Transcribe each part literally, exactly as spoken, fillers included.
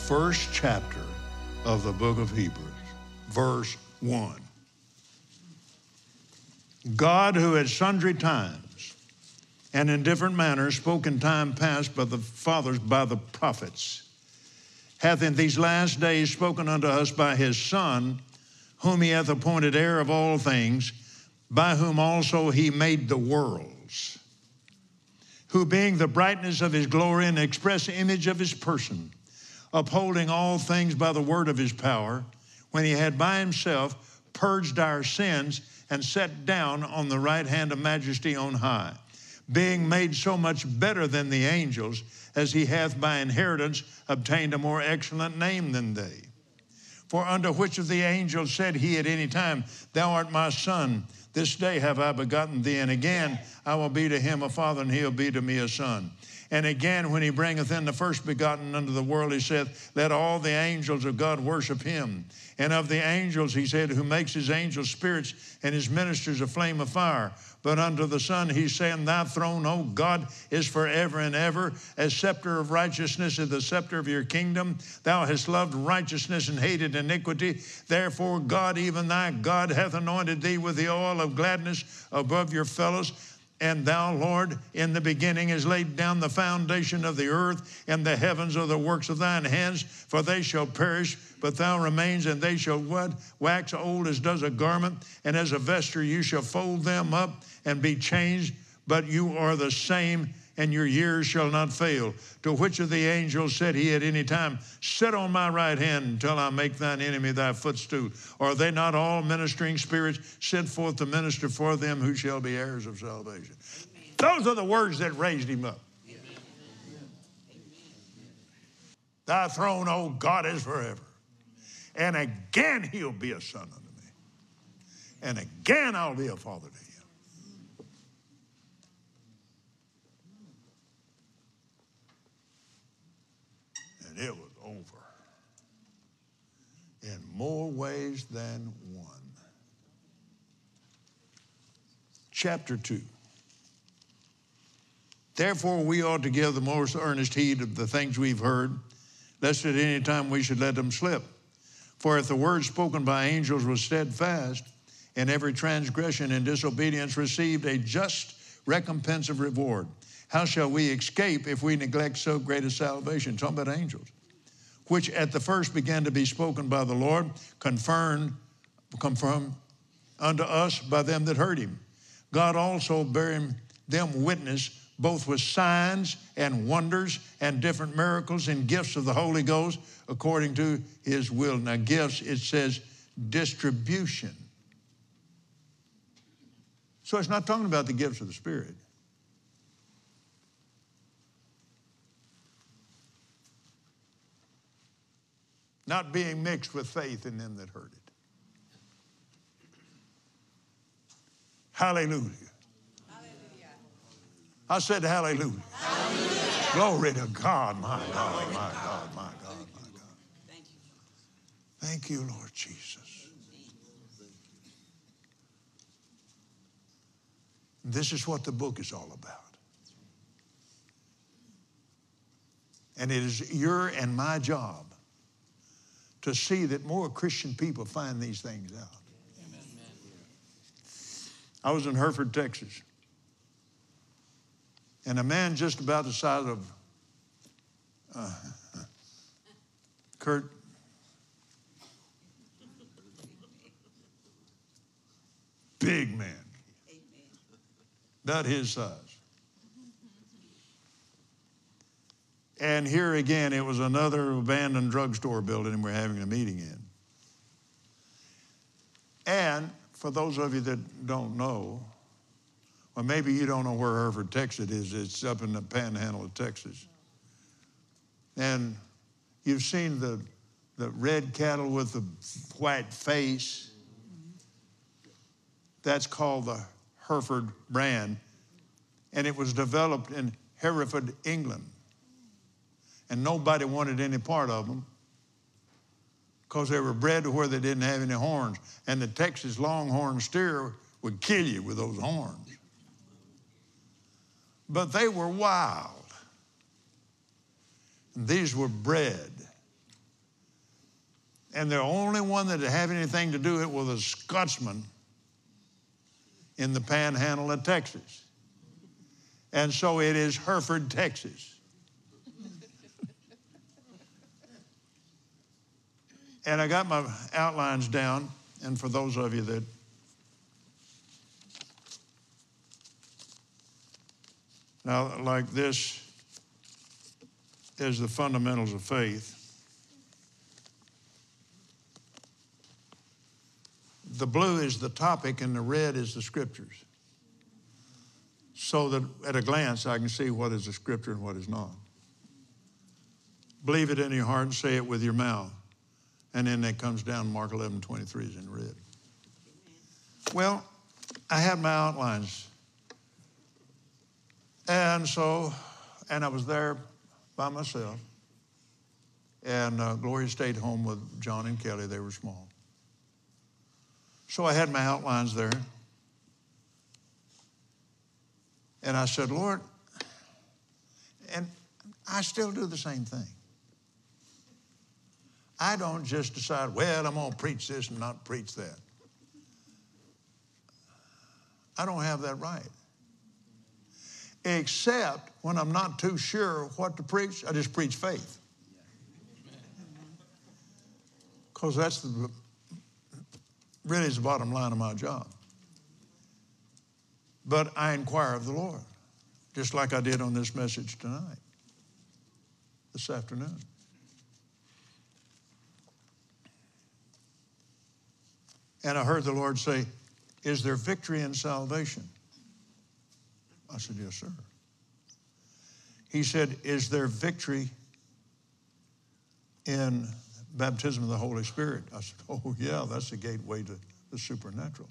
first chapter of the book of Hebrews, verse one. God, who at sundry times and in different manners spoke in time past by the fathers, by the prophets, hath in these last days spoken unto us by his Son, whom he hath appointed heir of all things, by whom also he made the worlds, who being the brightness of his glory and express image of his person, upholding all things by the word of his power, when he had by himself purged our sins and sat down on the right hand of majesty on high, being made so much better than the angels, as he hath by inheritance obtained a more excellent name than they. For unto which of the angels said he at any time, Thou art my son, this day have I begotten thee, and again I will be to him a father, and he'll be to me a son. And again, when he bringeth in the first begotten unto the world, he saith, Let all the angels of God worship him. And of the angels, he said, who makes his angels spirits and his ministers a flame of fire. But unto the Son, he's saying, Thy throne, O God, is forever and ever. As scepter of righteousness is the scepter of your kingdom. Thou hast loved righteousness and hated iniquity. Therefore, God, even thy God, hath anointed thee with the oil of gladness above your fellows. And thou, Lord, in the beginning has laid down the foundation of the earth, and the heavens are the works of thine hands, for they shall perish, but thou remains, and they shall what? Wax old as does a garment, and as a vesture you shall fold them up and be changed, but you are the same, and your years shall not fail. To which of the angels said he at any time, Sit on my right hand until I make thine enemy thy footstool? Are they not all ministering spirits sent forth to minister for them who shall be heirs of salvation? Amen. Those are the words that raised him up. Amen. Thy throne, O God, is forever. And again he'll be a son unto me. And again I'll be a father to him. It was over in more ways than one. Chapter two. Therefore we ought to give the most earnest heed of the things we've heard, lest at any time we should let them slip. For if the word spoken by angels was steadfast, and every transgression and disobedience received a just recompense of reward, how shall we escape if we neglect so great a salvation? Talking about angels, which at the first began to be spoken by the Lord, confirmed, confirmed unto us by them that heard him. God also bearing them witness, both with signs and wonders and different miracles and gifts of the Holy Ghost, according to his will. Now gifts, it says distribution. So it's not talking about the gifts of the Spirit. Not being mixed with faith in them that heard it. Hallelujah. Hallelujah. I said hallelujah. Hallelujah. Glory to God, my God, my God, my God, my God. Thank you. Thank you, Lord Jesus. This is what the book is all about. And it is your and my job to see that more Christian people find these things out. Amen. I was in Hereford, Texas, and a man just about the size of uh, Kurt, big man, about his size. And here again, it was another abandoned drugstore building we're having a meeting in. And for those of you that don't know, or maybe you don't know where Hereford, Texas is, it's up in the panhandle of Texas. And you've seen the, the red cattle with the white face. That's called the Hereford brand. And it was developed in Hereford, England. And nobody wanted any part of them because they were bred to where they didn't have any horns. And the Texas Longhorn steer would kill you with those horns. But they were wild. And these were bred And the only one that had anything to do with it was a Scotsman in the panhandle of Texas. And so it is Hereford, Texas. And I got my outlines down, and for those of you that now, like this is the fundamentals of faith. The blue is the topic and the red is the scriptures. So that at a glance I can see what is the scripture and what is not. Believe it in your heart and say it with your mouth. And then that comes down, Mark eleven twenty-three is in red. Well, I had my outlines. And so, and I was there by myself. And uh, Gloria stayed home with John and Kelly. They were small. So I had my outlines there. And I said, Lord, and I still do the same thing. I don't just decide, well, I'm going to preach this and not preach that. I don't have that right. Except when I'm not too sure what to preach, I just preach faith. Because that's the, really is the bottom line of my job. But I inquire of the Lord, just like I did on this message tonight, this afternoon. And I heard the Lord say, is there victory in salvation? I said, yes, sir. He said, is there victory in baptism of the Holy Spirit? I said, oh, yeah, that's the gateway to the supernatural.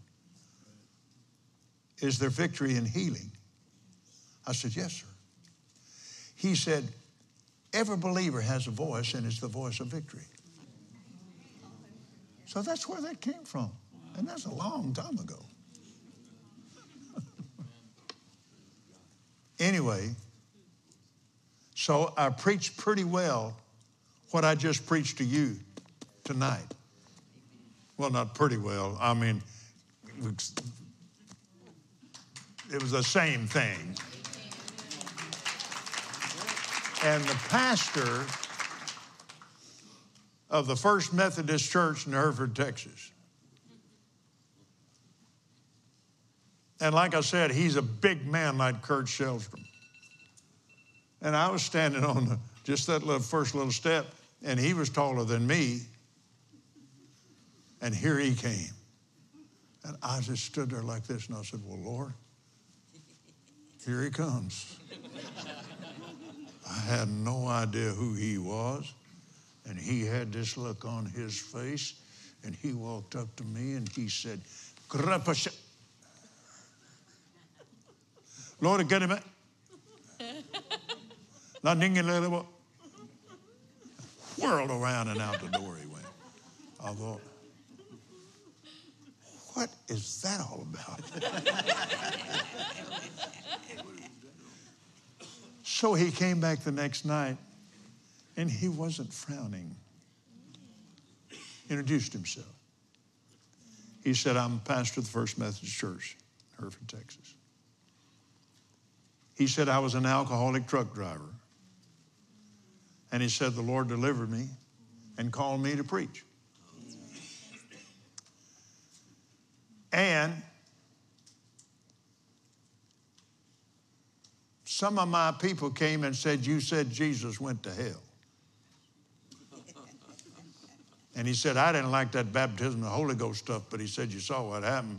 Is there victory in healing? I said, yes, sir. He said, every believer has a voice, and it's the voice of victory. So that's where that came from. And that's a long time ago. Anyway, so I preached pretty well what I just preached to you tonight. Well, not pretty well. I mean, it was the same thing. And the pastor of the First Methodist Church in Hereford, Texas. And like I said, he's a big man like Kurt Shellstrom. And I was standing on the, just that little first little step, and he was taller than me. And here he came. And I just stood there like this, and I said, well, Lord, here he comes. I had no idea who he was. And he had this look on his face, and he walked up to me and he said, Lord, get him. Whirled around and out the door he went. I thought, what is that all about? So he came back the next night, and he wasn't frowning. Introduced himself. He said, I'm pastor of the First Methodist Church, Hereford, Texas. He said, I was an alcoholic truck driver. And he said, the Lord delivered me and called me to preach. And some of my people came and said, you said Jesus went to hell. And he said, I didn't like that baptism of the Holy Ghost stuff, but he said, you saw what happened.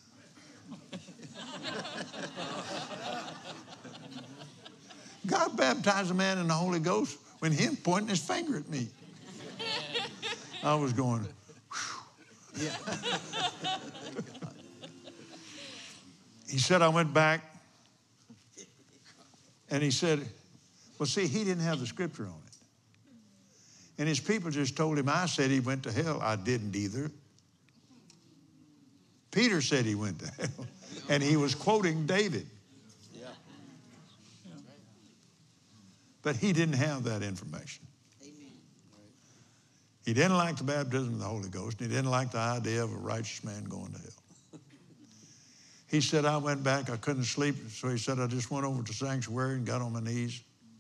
God baptized a man in the Holy Ghost when him pointing his finger at me. I was going, whew. Yeah. He said, I went back, and he said, well, see, he didn't have the scripture on it. And his people just told him, I said he went to hell. I didn't either. Peter said he went to hell. And he was quoting David. Yeah. But he didn't have that information. Amen. He didn't like the baptism of the Holy Ghost, and he didn't like the idea of a righteous man going to hell. He said, I went back, I couldn't sleep, so he said, I just went over to the sanctuary and got on my knees.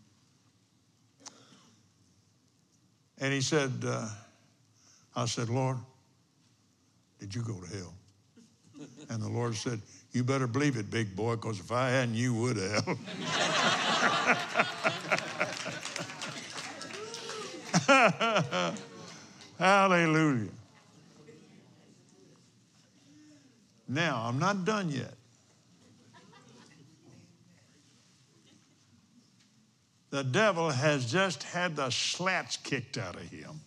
And he said, uh, I said, Lord, did you go to hell? And the Lord said, you better believe it, big boy, because if I hadn't, you would have. Hallelujah. Now, I'm not done yet. The devil has just had the slats kicked out of him.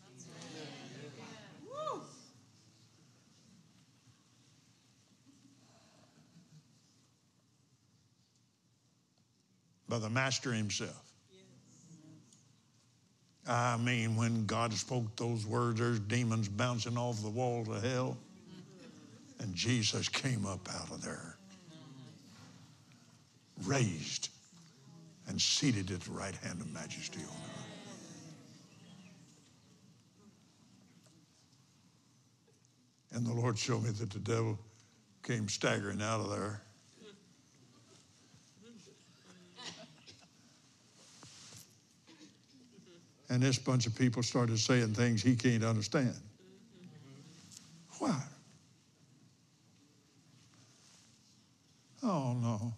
By the master himself. I mean, when God spoke those words, there's demons bouncing off the walls of hell. And Jesus came up out of there, raised and seated at the right hand of majesty on earth. And the Lord showed me that the devil came staggering out of there. And this bunch of people started saying things he can't understand. Why? Oh, no.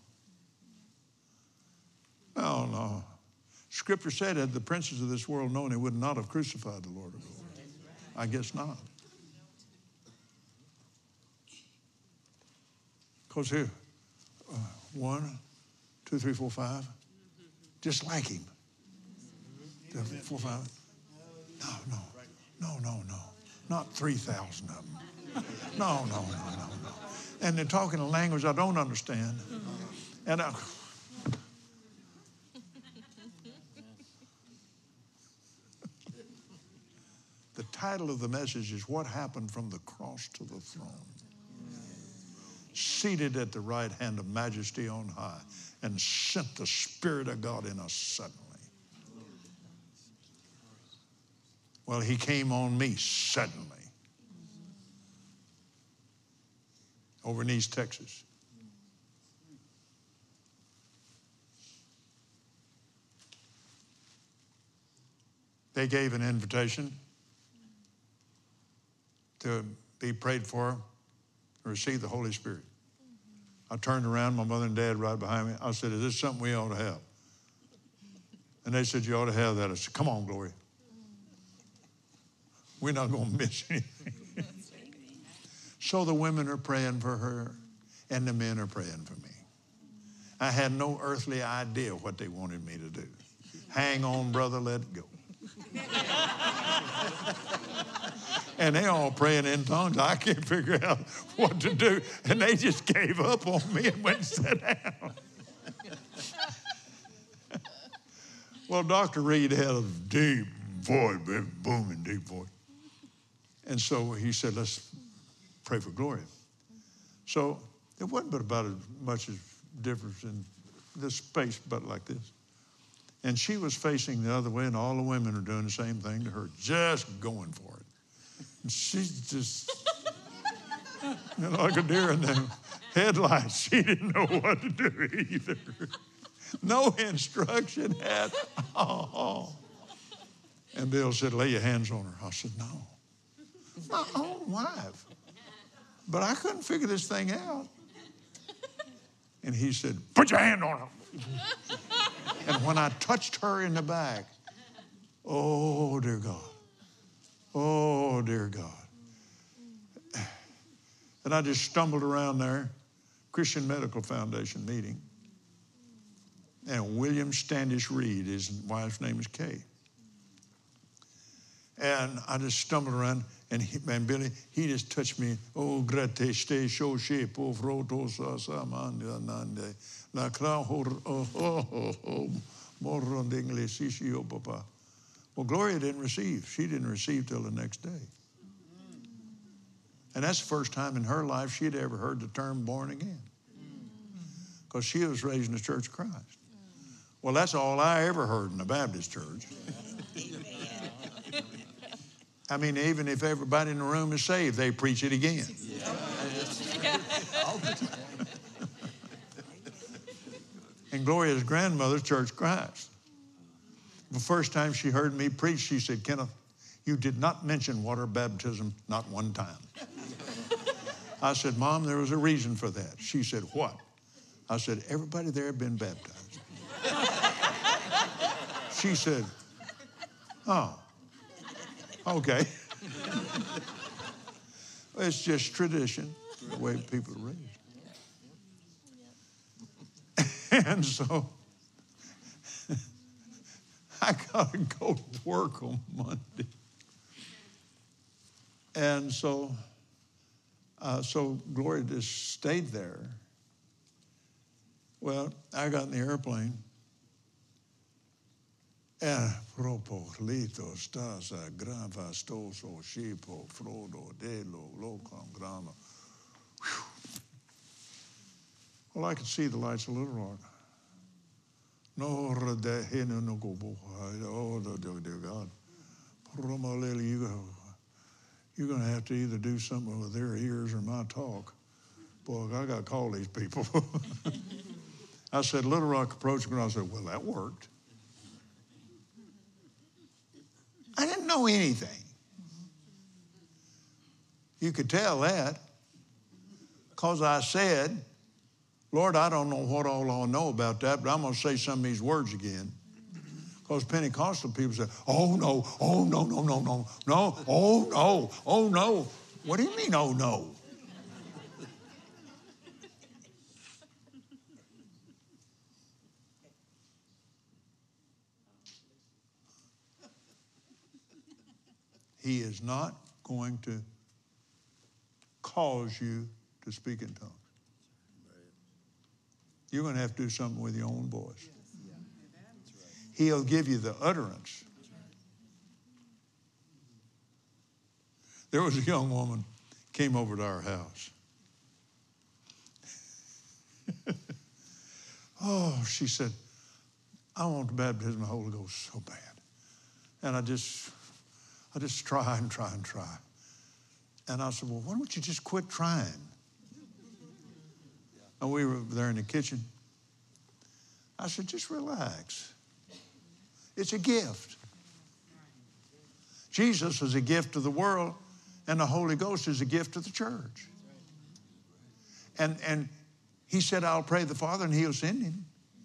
Oh, no. Scripture said, had the princes of this world known, they would not have crucified the Lord of glory. I guess not. Because here, uh, one, two, three, four, five, just like him. Four, five. No, no, no, no, no. Not three thousand of them. No, no, no, no, no. And they're talking a language I don't understand. And I, the title of the message is What Happened from the Cross to the Throne. Seated at the right hand of majesty on high, and sent the Spirit of God in us suddenly. Well, he came on me suddenly over in East Texas. They gave an invitation to be prayed for, to receive the Holy Spirit. I turned around, my mother and dad right behind me. I said, is this something we ought to have? And they said, you ought to have that. I said, come on, Gloria. We're not going to miss anything. So the women are praying for her, and the men are praying for me. I had no earthly idea what they wanted me to do. Hang on, brother, let it go. And they all praying in tongues. I can't figure out what to do. And they just gave up on me and went and sat down. Well, Doctor Reed had a deep voice, booming deep voice. And so he said, let's pray for Gloria. So it wasn't but about as much as difference in this space, but like this. And she was facing the other way, and all the women are doing the same thing to her, just going for it. And she's just, you know, like a deer in the headlights. She didn't know what to do either. No instruction at all. And Bill said, lay your hands on her. I said, no. My own wife. But I couldn't figure this thing out. And he said, put your hand on her. And when I touched her in the back, oh, dear God. Oh, dear God. And I just stumbled around there, Christian Medical Foundation meeting. And William Standish Reed, his wife's name is Kay. And I just stumbled around, and, he, and Billy, he just touched me. Oh, grate ste shoshe povroto sa samanda nande la krahor oh oh oh oh moron d'English sisio papa. Well, Gloria didn't receive. She didn't receive till the next day. And that's the first time in her life she'd ever heard the term born again, because she was raised in the Church of Christ. Well, that's all I ever heard in the Baptist church. I mean, even if everybody in the room is saved, they preach it again. Yeah. And Gloria's grandmother, Church Christ. The first time she heard me preach, she said, Kenneth, you did not mention water baptism, not one time. I said, Mom, there was a reason for that. She said, what? I said, everybody there had been baptized. She said, oh, okay. It's just tradition, the way people are raised. And so I got to go to work on Monday. And so, uh, so Gloria just stayed there. Well, I got in the airplane. And propo lito stasa grava stoso shipo frodo delo locom grama. Well, I could see the lights of Little Rock. No, de heno no go bo. Oh, dear God. You're going to have to either do something with their ears or my talk. Boy, I got to call these people. I said, Little Rock approached me, and I said, well, that worked. I didn't know anything. You could tell that because I said, Lord, I don't know what all I know about that, but I'm going to say some of these words again. Because Pentecostal people say, oh, no, oh, no, no, no, no, no, oh, no, oh, no. What do you mean, oh, no? He is not going to cause you to speak in tongues. You're going to have to do something with your own voice. He'll give you the utterance. There was a young woman came over to our house. Oh, she said, I want the baptism of the Holy Ghost so bad. And I just, I just try and try and try. And I said, well, why don't you just quit trying? And we were there in the kitchen. I said, just relax. It's a gift. Jesus is a gift to the world, and the Holy Ghost is a gift to the church. And, and he said, I'll pray the Father, and he'll send him.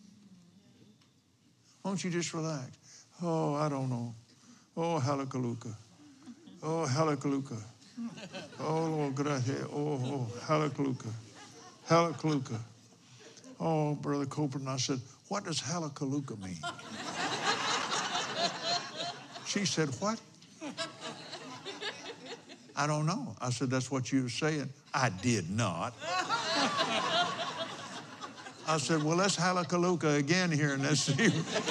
Won't you just relax? Oh, I don't know. Oh, halakaluka. Oh, halakaluka. Oh, Lord, gracias. Oh, oh, halakaluka. Halakaluka. Oh, Brother Copeland, I said, what does halakaluka mean? She said, what? I don't know. I said, that's what you were saying. I did not. I said, well, let's halakaluka again here and let's see.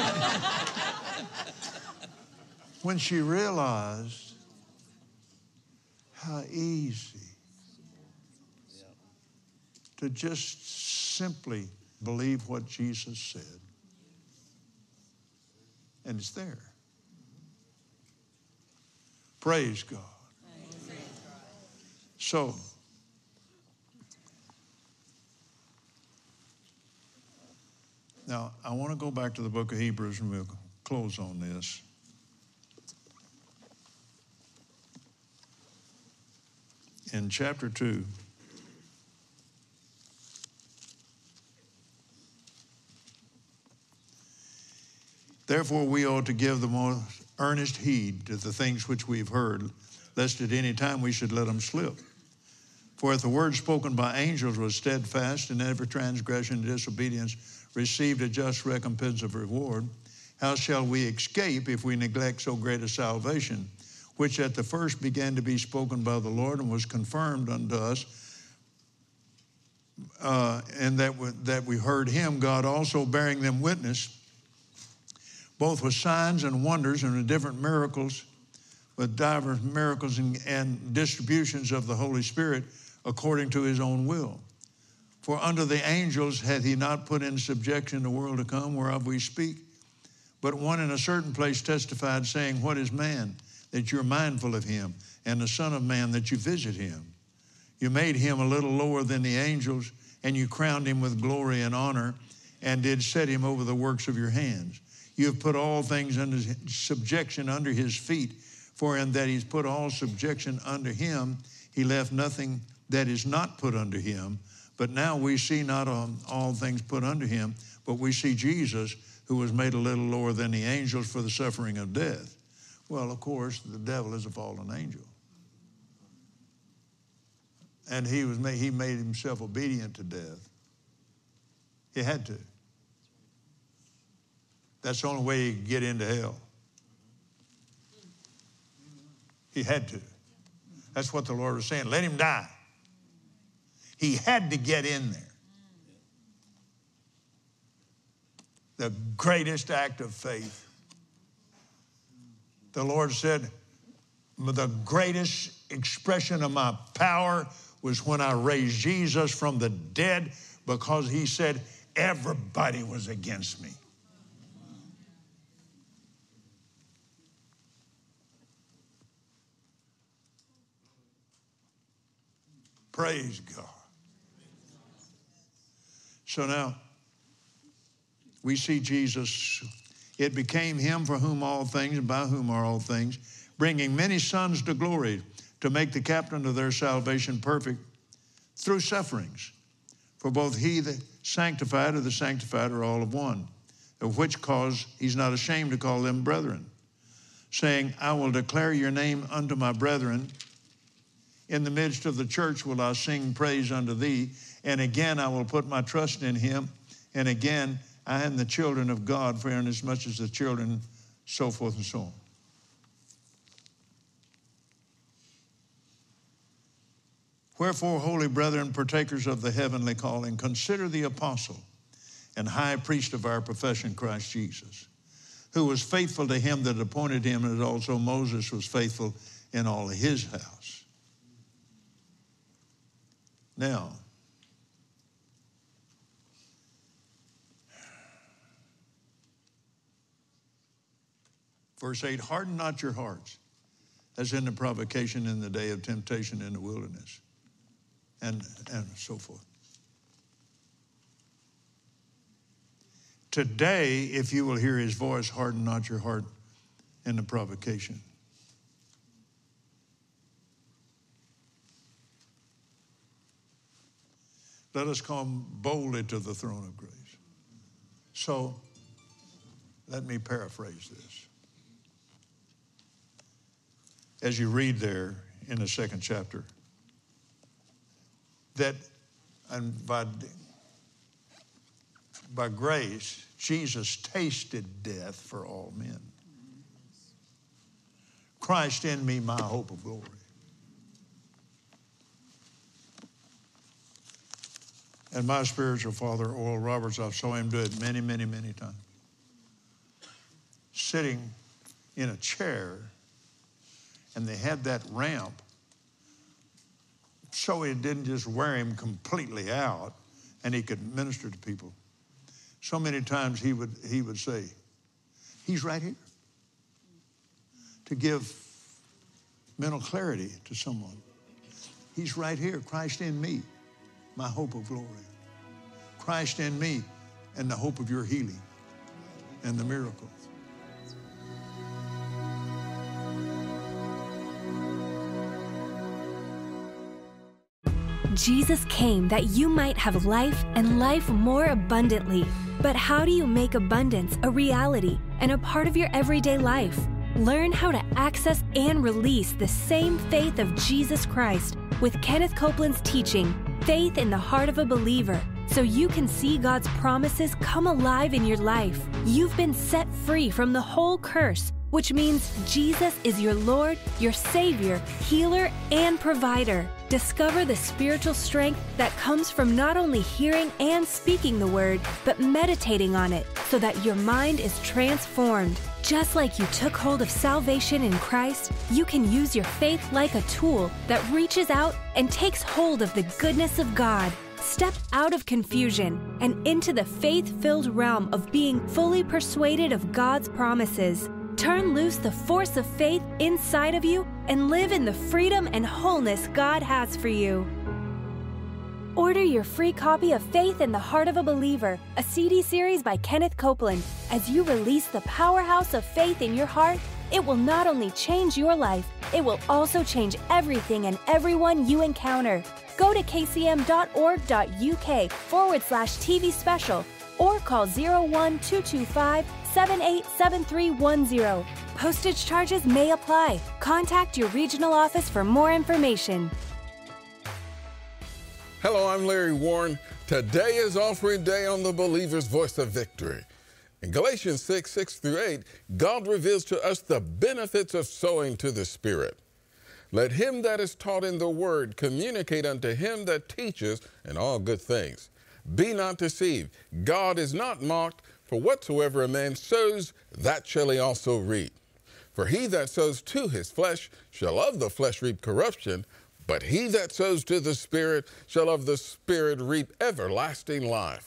When she realized how easy to just simply believe what Jesus said. And it's there. Praise God. So, now I want to go back to the book of Hebrews and we'll close on this. In chapter two, therefore we ought to give the most earnest heed to the things which we've heard, lest at any time we should let them slip. For if the word spoken by angels was steadfast, and every transgression and disobedience received a just recompense of reward, how shall we escape if we neglect so great a salvation, which at the first began to be spoken by the Lord and was confirmed unto us, uh, and that we, that we heard him, God also bearing them witness, both with signs and wonders and with different miracles, with divers miracles and, and distributions of the Holy Spirit according to his own will. For unto the angels hath he not put in subjection the world to come, whereof we speak. But one in a certain place testified, saying, what is man, that you're mindful of him, and the Son of Man that you visit him. You made him a little lower than the angels, and you crowned him with glory and honor, and did set him over the works of your hands. You have put all things under subjection under his feet, for in that he's put all subjection under him, he left nothing that is not put under him. But now we see not all things put under him, but we see Jesus, who was made a little lower than the angels for the suffering of death. Well, of course, the devil is a fallen angel. And he was made, he made himself obedient to death. He had to. That's the only way he could get into hell. He had to. That's what the Lord was saying. Let him die. He had to get in there. The greatest act of faith. The Lord said, the greatest expression of my power was when I raised Jesus from the dead, because he said, everybody was against me. Praise God. So now, we see Jesus. It became him for whom all things, and by whom are all things, bringing many sons to glory, to make the captain of their salvation perfect through sufferings. For both he that sanctified and the sanctified are all of one, of which cause he's not ashamed to call them brethren, saying, I will declare your name unto my brethren. In the midst of the church will I sing praise unto thee. And again I will put my trust in him. And again I am the children of God, for inasmuch as the children, so forth and so on. Wherefore, holy brethren, partakers of the heavenly calling, consider the apostle and high priest of our profession, Christ Jesus, who was faithful to him that appointed him, as also Moses was faithful in all of his house. Now, verse eight, harden not your hearts, as in the provocation in the day of temptation in the wilderness, and, and so forth. Today, if you will hear his voice, harden not your heart in the provocation. Let us come boldly to the throne of grace. So, let me paraphrase this. As you read there in the second chapter, that and by, by grace, Jesus tasted death for all men. Christ in me, my hope of glory. And my spiritual father, Oral Roberts, I saw him do it many, many, many times. Sitting in a chair, and they had that ramp, so it didn't just wear him completely out, and he could minister to people. So many times he would, he would say, he's right here, to give mental clarity to someone. He's right here, Christ in me, my hope of glory. Christ in me and the hope of your healing and the miracle. Jesus came that you might have life and life more abundantly. But how do you make abundance a reality and a part of your everyday life? Learn how to access and release the same faith of Jesus Christ with Kenneth Copeland's teaching, Faith in the Heart of a Believer, so you can see God's promises come alive in your life. You've been set free from the whole curse, which means Jesus is your Lord, your Savior, healer, and provider. Discover the spiritual strength that comes from not only hearing and speaking the word, but meditating on it so that your mind is transformed. Just like you took hold of salvation in Christ, you can use your faith like a tool that reaches out and takes hold of the goodness of God. Step out of confusion and into the faith-filled realm of being fully persuaded of God's promises. Turn loose the force of faith inside of you and live in the freedom and wholeness God has for you. Order your free copy of Faith in the Heart of a Believer, a C D series by Kenneth Copeland. As you release the powerhouse of faith in your heart, it will not only change your life, it will also change everything and everyone you encounter. Go to kcm.org.uk forward slash TV special or call zero one two two five, seven eight seven three one zero. Postage charges may apply. Contact your regional office for more information. Hello, I'm Larry Warren. Today is Offering Day on the Believer's Voice of Victory. In Galatians six, six through eight, God reveals to us the benefits of sowing to the Spirit. Let him that is taught in the word communicate unto him that teaches in all good things. Be not deceived. God is not mocked, for whatsoever a man sows, that shall he also reap. For he that sows to his flesh shall of the flesh reap corruption, but he that sows to the Spirit shall of the Spirit reap everlasting life.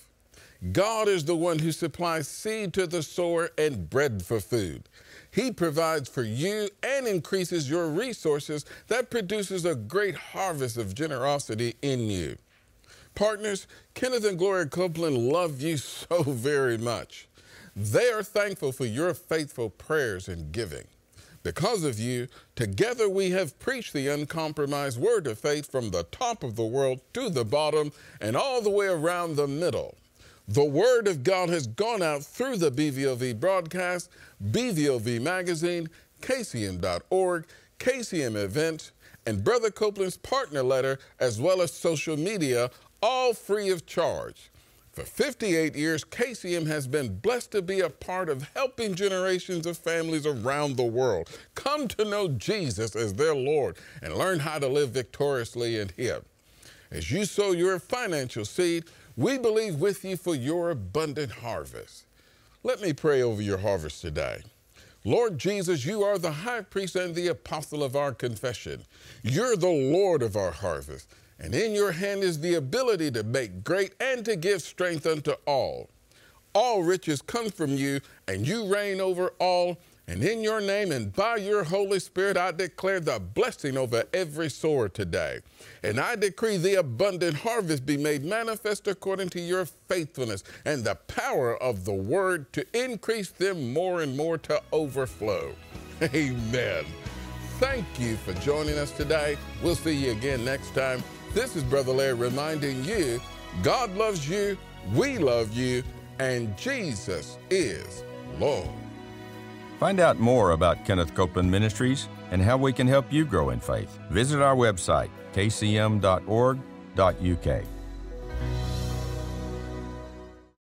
God is the one who supplies seed to the sower and bread for food. He provides for you and increases your resources that produces a great harvest of generosity in you. Partners, Kenneth and Gloria Copeland love you so very much. They are thankful for your faithful prayers and giving. Because of you, together we have preached the uncompromised word of faith from the top of the world to the bottom and all the way around the middle. The word of God has gone out through the B V O V broadcast, B V O V magazine, K C M dot org, K C M events, and Brother Copeland's partner letter, as well as social media, all free of charge. For fifty-eight years, K C M has been blessed to be a part of helping generations of families around the world come to know Jesus as their Lord and learn how to live victoriously in him. As you sow your financial seed, we believe with you for your abundant harvest. Let me pray over your harvest today. Lord Jesus, you are the high priest and the apostle of our confession. You're the Lord of our harvest. And in your hand is the ability to make great and to give strength unto all. All riches come from you, and you reign over all. And in your name and by your Holy Spirit, I declare the blessing over every sower today. And I decree the abundant harvest be made manifest according to your faithfulness and the power of the word to increase them more and more to overflow. Amen. Thank you for joining us today. We'll see you again next time. This is Brother Larry reminding you, God loves you, we love you, and Jesus is Lord. Find out more about Kenneth Copeland Ministries and how we can help you grow in faith. Visit our website, k c m dot org dot u k.